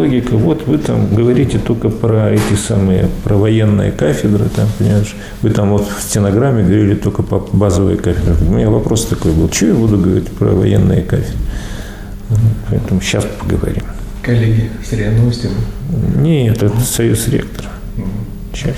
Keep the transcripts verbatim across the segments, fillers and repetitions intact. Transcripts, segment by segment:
логика. Вот вы там говорите только про эти самые, про военные кафедры, там, понимаешь, вы там вот в стенограмме говорили только по базовой кафедре. У меня вопрос такой был, что я буду говорить про военные кафедры? Поэтому сейчас поговорим. Коллеги с РИА Новости? Нет, это союз ректоров. Угу. Сейчас.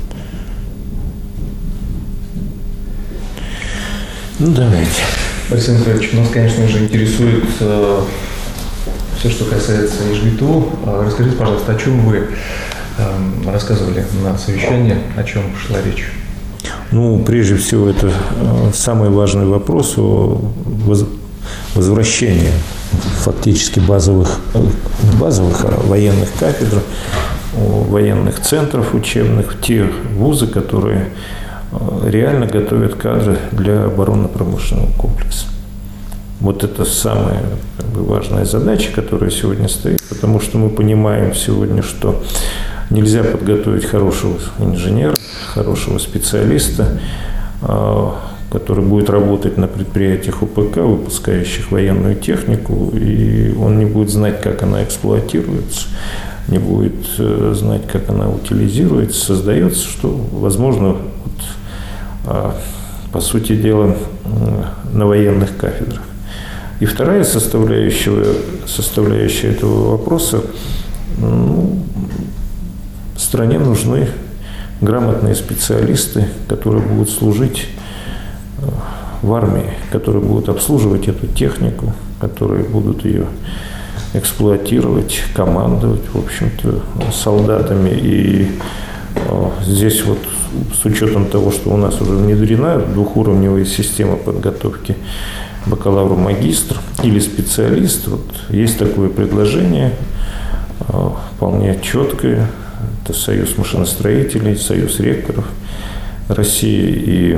Ну, давайте. Борис Анатольевич, нас, конечно же, интересует э, все, что касается ИжГТУ. Расскажите, пожалуйста, о чем вы э, рассказывали на совещании, о чем шла речь? Ну, прежде всего, это э, самый важный вопрос о воз, возвращении фактически базовых, не базовых, а военных кафедр, военных центров учебных, в те вузы, которые реально готовят кадры для оборонно-промышленного комплекса. Вот это самая, как бы, важная задача, которая сегодня стоит, потому что мы понимаем сегодня, что нельзя подготовить хорошего инженера, хорошего специалиста, который будет работать на предприятиях УПК, выпускающих военную технику, и он не будет знать, как она эксплуатируется, не будет знать, как она утилизируется, создается, что, возможно, вот, по сути дела, на военных кафедрах. И вторая составляющая, составляющая этого вопроса, ну, стране нужны грамотные специалисты, которые будут служить в армии, которые будут обслуживать эту технику, которые будут ее эксплуатировать, командовать, в общем-то, солдатами. И здесь вот с учетом того, что у нас уже внедрена двухуровневая система подготовки бакалавр-магистр или специалист, вот есть такое предложение, вполне четкое, это Союз машиностроителей, Союз ректоров России и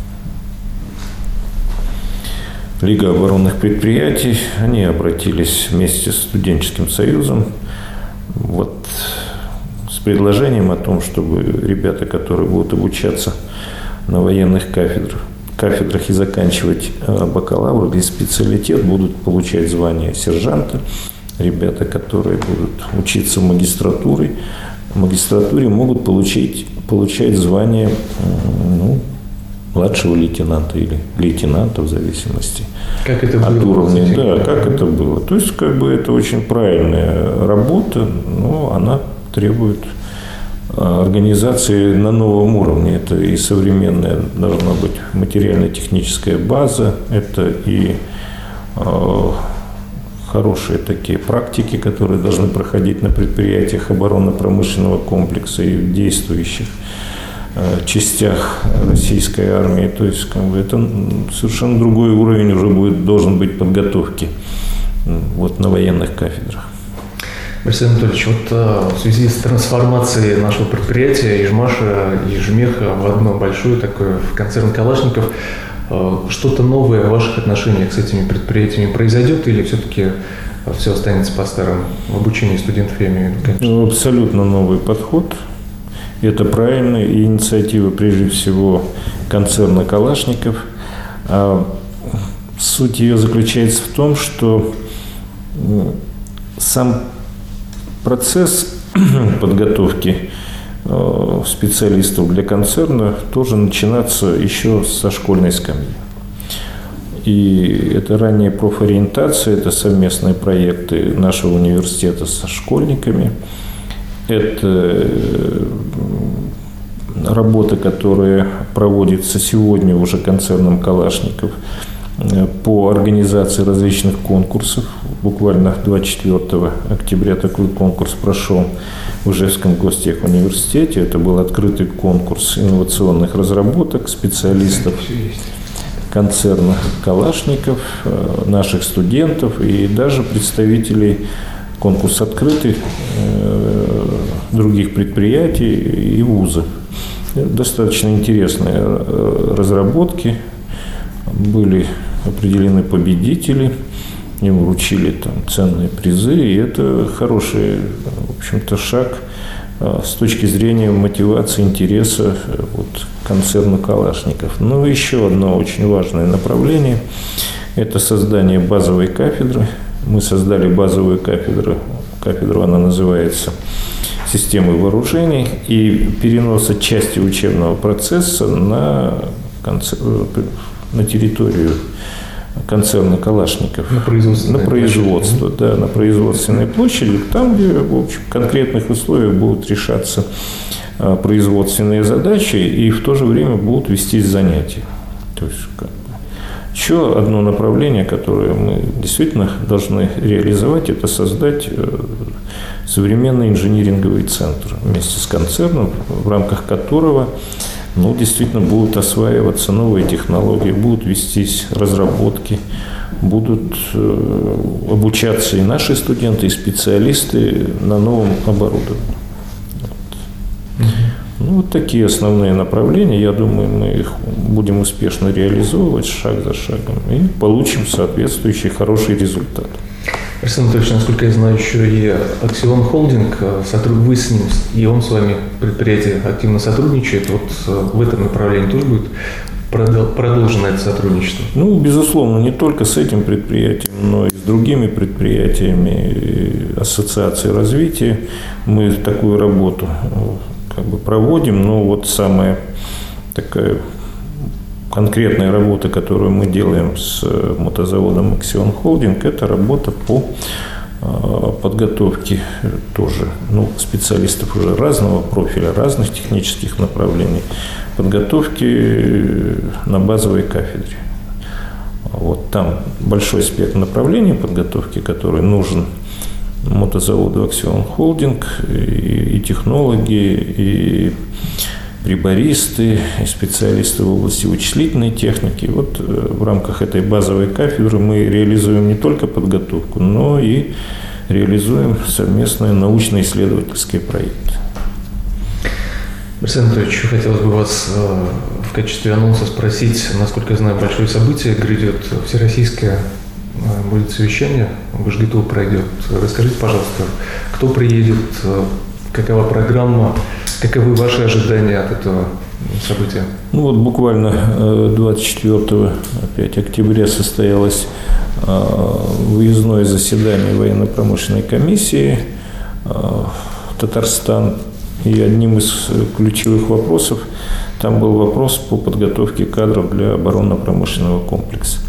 Лига оборонных предприятий. Они обратились вместе с студенческим союзом вот с предложением о том, чтобы ребята, которые будут обучаться на военных кафедрах, кафедрах и заканчивать бакалавр или специалитет, будут получать звание сержанта. Ребята, которые будут учиться в магистратуре, в магистратуре могут получить, получать звание, ну, младшего лейтенанта или лейтенанта, в зависимости как это от было, уровня. Да, как это было. То есть, как бы, это очень правильная работа, но она требует организации на новом уровне. Это и современная должна быть материально-техническая база, это и э, хорошие такие практики, которые должны проходить на предприятиях оборонно-промышленного комплекса и в действующих частях российской армии. То есть, как бы, это совершенно другой уровень уже будет, должен быть подготовки вот на военных кафедрах. Борис Анатольевич, вот в связи с трансформацией нашего предприятия Ижмаша и Ижмеха в одно большое такое, в концерн Калашников, что-то новое в ваших отношениях с этими предприятиями произойдет или все-таки все останется по-старому? В обучении студентов, я имею в виду, конечно. Абсолютно новый подход. Это правильная инициатива, прежде всего, концерна Калашников. А суть ее заключается в том, что сам процесс подготовки специалистов для концерна должен начинаться еще со школьной скамьи. И это ранняя профориентация, это совместные проекты нашего университета со школьниками. Это работа, которая проводится сегодня уже концерном Калашников по организации различных конкурсов. Буквально двадцать четвёртого октября такой конкурс прошел в Ижевском гостехуниверситете. Это был открытый конкурс инновационных разработок специалистов концерна Калашников, наших студентов и даже представителей, конкурс открытый, других предприятий и вузов. Достаточно интересные разработки. Были определены победители, им вручили там ценные призы, и это хороший, в общем-то, шаг с точки зрения мотивации, интереса вот, концерна Калашников. Но еще одно очень важное направление – это создание базовой кафедры. Мы создали базовую кафедру кафедру, она называется «Системы вооружений», и переноса части учебного процесса на, на территорию концерна Калашников. На производство. На производство, да, на производственной площади, там, где, в общем, в конкретных условиях будут решаться производственные задачи и в то же время будут вестись занятия. То есть, как бы, еще одно направление, которое мы действительно должны реализовать, это создать современный инжиниринговый центр вместе с концерном, в рамках которого ну, действительно будут осваиваться новые технологии, будут вестись разработки, будут обучаться и наши студенты, и специалисты на новом оборудовании. Вот. Ну, вот такие основные направления. Я думаю, мы их будем успешно реализовывать шаг за шагом и получим соответствующий хороший результат. Александр Анатольевич, насколько я знаю, еще и Аксион Холдинг, вы с ним, и он с вами, предприятие, активно сотрудничает. Вот в этом направлении тоже будет продолжено это сотрудничество? Ну, безусловно, не только с этим предприятием, но и с другими предприятиями Ассоциации развития. Мы такую работу как бы проводим, но вот самая такая конкретная работа, которую мы делаем с мотозаводом Аксион Холдинг, это работа по подготовке тоже ну, специалистов уже разного профиля, разных технических направлений, подготовки на базовой кафедре. Вот там большой спектр направлений подготовки, который нужен мотозаводу Аксион Холдинг, и, и технологи, и прибористы, и специалисты в области вычислительной техники. Вот в рамках этой базовой кафедры мы реализуем не только подготовку, но и реализуем совместные научно-исследовательские проекты. Александр Анатольевич, хотелось бы вас в качестве анонса спросить, насколько я знаю, большое событие грядет, всероссийское будет совещание, в ЖГТУ пройдет. Расскажите, пожалуйста, кто приедет, какова программа, каковы ваши ожидания от этого события? Ну вот буквально двадцать четвёртого опять октября состоялось выездное заседание военно-промышленной комиссии Татарстан. И одним из ключевых вопросов там был вопрос по подготовке кадров для оборонно-промышленного комплекса.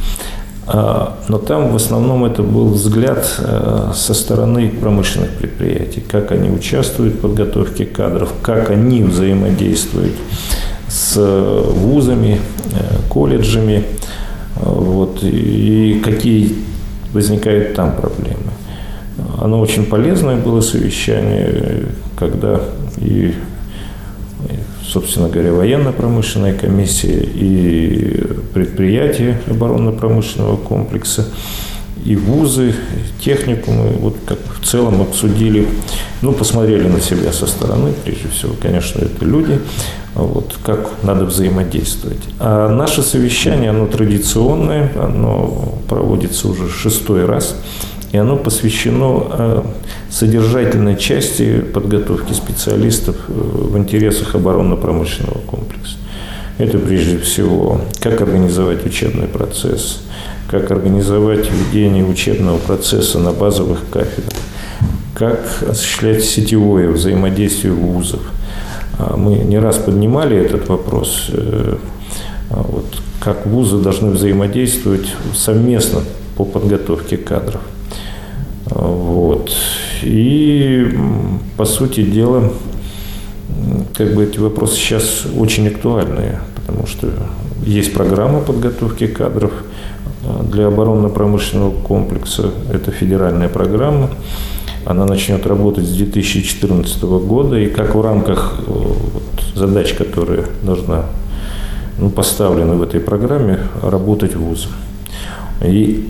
Но там в основном это был взгляд со стороны промышленных предприятий, как они участвуют в подготовке кадров, как они взаимодействуют с вузами, колледжами, вот, и какие возникают там проблемы. Оно очень полезное было совещание, когда и, собственно говоря, военно-промышленная комиссия, и предприятия оборонно-промышленного комплекса, и вузы, и техникумы, вот как в целом обсудили, ну, посмотрели на себя со стороны, прежде всего, конечно, это люди, вот, как надо взаимодействовать. А наше совещание, оно традиционное, оно проводится уже шестой раз, и оно посвящено содержательной части подготовки специалистов в интересах оборонно-промышленного комплекса. Это прежде всего, как организовать учебный процесс, как организовать ведение учебного процесса на базовых кафедрах, как осуществлять сетевое взаимодействие вузов. Мы не раз поднимали этот вопрос, вот, как вузы должны взаимодействовать совместно по подготовке кадров. Вот. И, по сути дела, как бы эти вопросы сейчас очень актуальные, потому что есть программа подготовки кадров для оборонно-промышленного комплекса. Это федеральная программа. Она начнет работать с две тысячи четырнадцатого года. И как в рамках вот, задач, которые должна, ну, поставлены в этой программе, работать вузом. И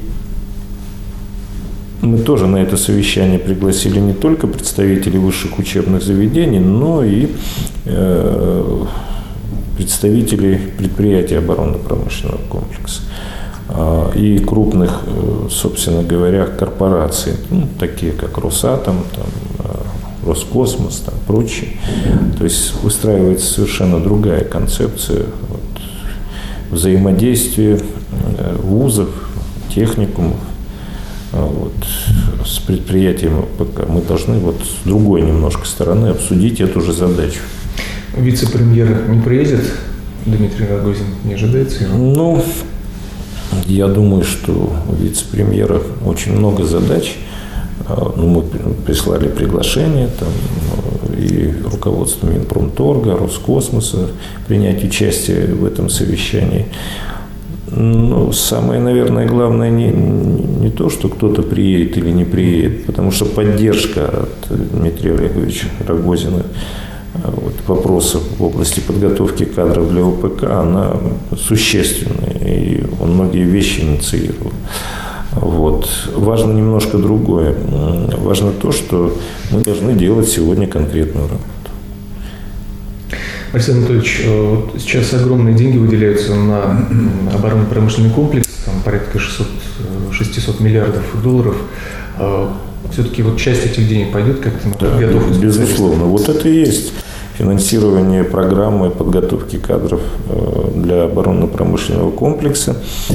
мы тоже на это совещание пригласили не только представителей высших учебных заведений, но и э, представителей предприятий оборонно-промышленного комплекса э, и крупных, э, собственно говоря, корпораций, ну, такие как Росатом, там, э, Роскосмос, там, прочие. То есть выстраивается совершенно другая концепция вот, взаимодействия э, вузов, техникумов вот, с предприятием ОПК. Мы должны вот с другой немножко стороны обсудить эту же задачу. Вице-премьер не приедет? Дмитрий Рогозин, не ожидается его? Ну, я думаю, что у вице-премьера очень много задач. Ну, мы прислали приглашение, там, и руководство Минпромторга, Роскосмоса принять участие в этом совещании. Ну, самое, наверное, главное не, не то, что кто-то приедет или не приедет, потому что поддержка от Дмитрия Олеговича Рогозина вот, вопросов в области подготовки кадров для ОПК, она существенная, и он многие вещи инициировал. Вот. Важно немножко другое. Важно то, что мы должны делать сегодня конкретную работу. Александр Анатольевич, вот сейчас огромные деньги выделяются на оборонно-промышленный комплекс, там порядка шестьсот миллиардов долларов. Все-таки вот часть этих денег пойдет как-то на подготовку? Да, безусловно. Вот это и есть финансирование программы подготовки кадров для оборонно-промышленного комплекса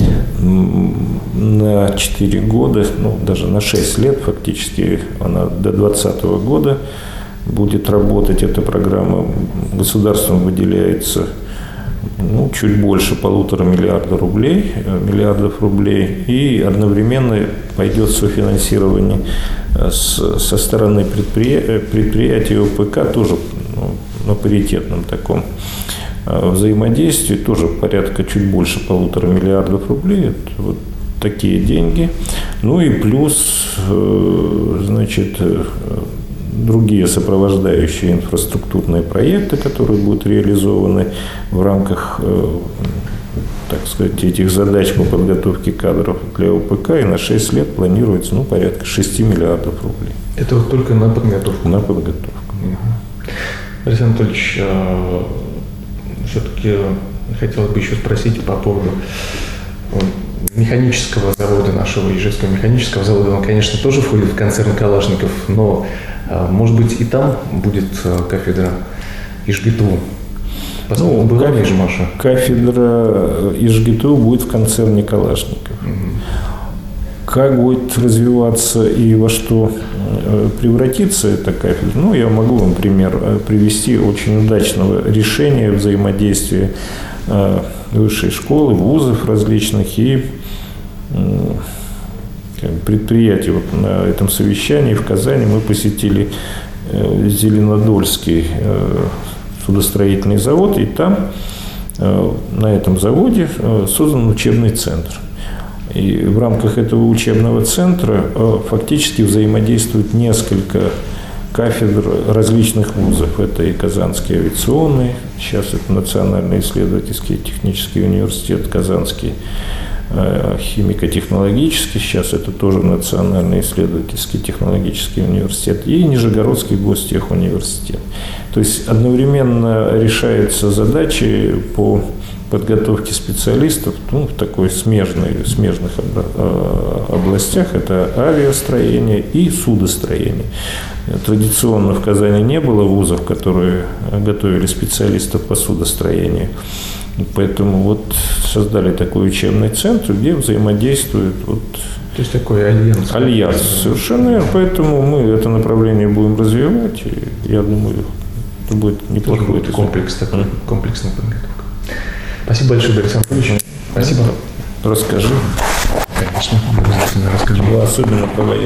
на четыре года, ну, даже на шесть лет фактически, она до двадцатого года будет работать эта программа. Государством выделяется ну, чуть больше полутора миллиарда рублей, миллиардов рублей, и одновременно пойдет софинансирование с, со стороны предприятия, предприятия ОПК тоже ну, на паритетном таком взаимодействии, тоже порядка чуть больше полутора миллиардов рублей. Это вот такие деньги. Ну и плюс, значит, другие сопровождающие инфраструктурные проекты, которые будут реализованы в рамках, так сказать, этих задач по подготовке кадров для ОПК, и на шесть лет планируется ну, порядка шести миллиардов рублей. Это вот только на подготовку? На подготовку. Угу. Александр Анатольевич, все-таки хотелось бы еще спросить по поводу механического завода нашего, Ижевского механического завода. Он, конечно, тоже входит в концерн Калашников, но, может быть, и там будет кафедра ИжГТУ? Ну, была кафедра, Ижмаша? Кафедра ИжГТУ будет в концерне Калашников. Угу. Как будет развиваться и во что превратится эта кафедра? Ну, я могу вам пример привести очень удачного решения взаимодействия высшей школы, вузов различных и предприятий. Вот на этом совещании в Казани мы посетили Зеленодольский судостроительный завод, и там на этом заводе создан учебный центр. И в рамках этого учебного центра фактически взаимодействуют несколько кафедр различных вузов. Это и Казанский авиационный, сейчас это Национальный исследовательский технический университет, Казанский химико-технологический, сейчас это тоже Национальный исследовательский технологический университет, и Нижегородский гостехуниверситет. То есть одновременно решаются задачи по подготовки специалистов ну, в такой смежной, смежных областях. Это авиастроение и судостроение. Традиционно в Казани не было вузов, которые готовили специалистов по судостроению. Поэтому вот создали такой учебный центр, где взаимодействуют вот то есть такой альянс. Альянс, совершенно верно. Поэтому мы это направление будем развивать. И я думаю, это будет неплохой комплекс такой, mm. комплексная подготовка. Спасибо большое, Борис Анатольевич. Спасибо. Расскажи. Конечно, обязательно расскажу. Ну, особенно по военным.